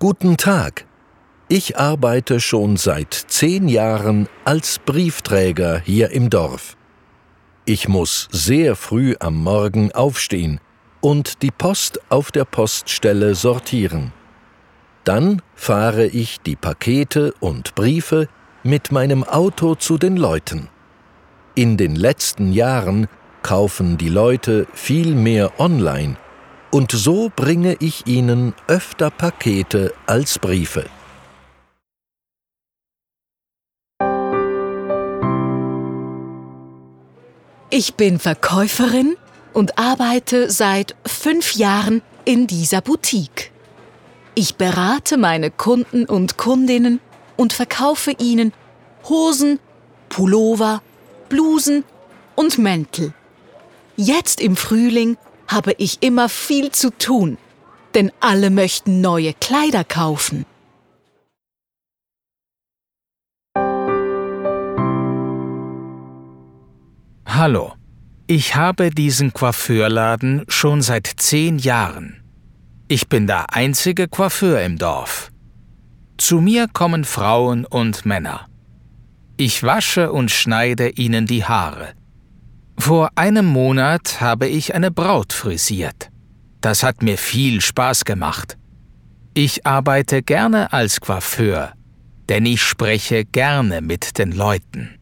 Guten Tag. Ich arbeite schon seit 10 Jahren als Briefträger hier im Dorf. Ich muss sehr früh am Morgen aufstehen und die Post auf der Poststelle sortieren. Dann fahre ich die Pakete und Briefe mit meinem Auto zu den Leuten. In den letzten Jahren kaufen die Leute viel mehr online und so bringe ich ihnen öfter Pakete als Briefe. Ich bin Verkäuferin und arbeite seit 5 Jahren in dieser Boutique. Ich berate meine Kunden und Kundinnen und verkaufe ihnen Hosen, Pullover, Blusen und Mäntel. Jetzt im Frühling habe ich immer viel zu tun, denn alle möchten neue Kleider kaufen. Hallo, ich habe diesen Coiffeurladen schon seit 10 Jahren. Ich bin der einzige Coiffeur im Dorf. Zu mir kommen Frauen und Männer. Ich wasche und schneide ihnen die Haare. Vor einem Monat habe ich eine Braut frisiert. Das hat mir viel Spaß gemacht. Ich arbeite gerne als Coiffeur, denn ich spreche gerne mit den Leuten.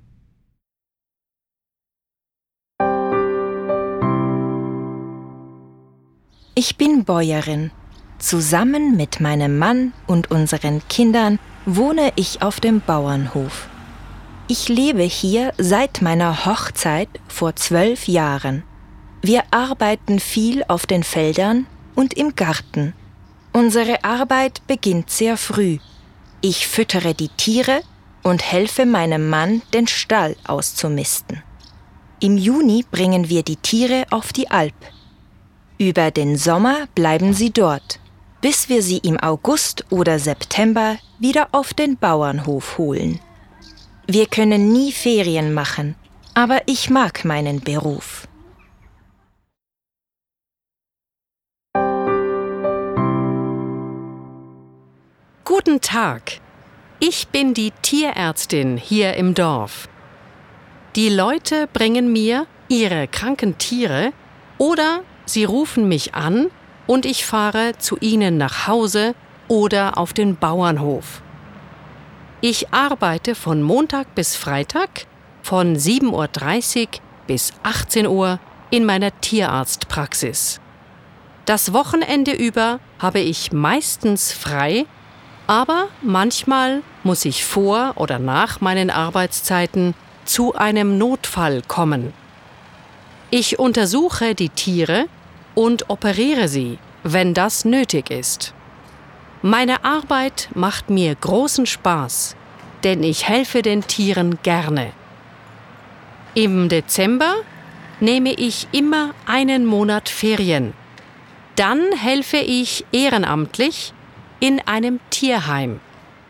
Ich bin Bäuerin. Zusammen mit meinem Mann und unseren Kindern wohne ich auf dem Bauernhof. Ich lebe hier seit meiner Hochzeit vor 12 Jahren. Wir arbeiten viel auf den Feldern und im Garten. Unsere Arbeit beginnt sehr früh. Ich füttere die Tiere und helfe meinem Mann, den Stall auszumisten. Im Juni bringen wir die Tiere auf die Alp. Über den Sommer bleiben sie dort, bis wir sie im August oder September wieder auf den Bauernhof holen. Wir können nie Ferien machen, aber ich mag meinen Beruf. Guten Tag, ich bin die Tierärztin hier im Dorf. Die Leute bringen mir ihre kranken Tiere oder sie rufen mich an und ich fahre zu ihnen nach Hause oder auf den Bauernhof. Ich arbeite von Montag bis Freitag von 7:30 Uhr bis 18 Uhr in meiner Tierarztpraxis. Das Wochenende über habe ich meistens frei, aber manchmal muss ich vor oder nach meinen Arbeitszeiten zu einem Notfall kommen. Ich untersuche die Tiere und operiere sie, wenn das nötig ist. Meine Arbeit macht mir großen Spaß, denn ich helfe den Tieren gerne. Im Dezember nehme ich immer einen Monat Ferien. Dann helfe ich ehrenamtlich in einem Tierheim.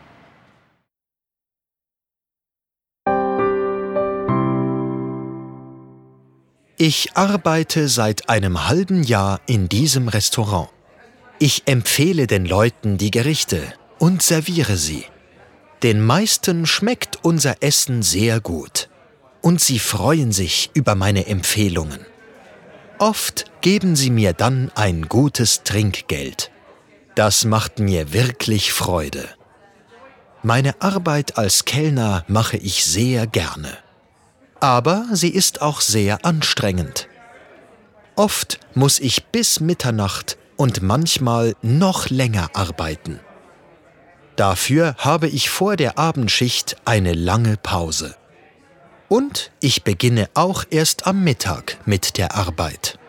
Ich arbeite seit einem halben Jahr in diesem Restaurant. Ich empfehle den Leuten die Gerichte und serviere sie. Den meisten schmeckt unser Essen sehr gut und sie freuen sich über meine Empfehlungen. Oft geben sie mir dann ein gutes Trinkgeld. Das macht mir wirklich Freude. Meine Arbeit als Kellner mache ich sehr gerne. Aber sie ist auch sehr anstrengend. Oft muss ich bis Mitternacht und manchmal noch länger arbeiten. Dafür habe ich vor der Abendschicht eine lange Pause. Und ich beginne auch erst am Mittag mit der Arbeit.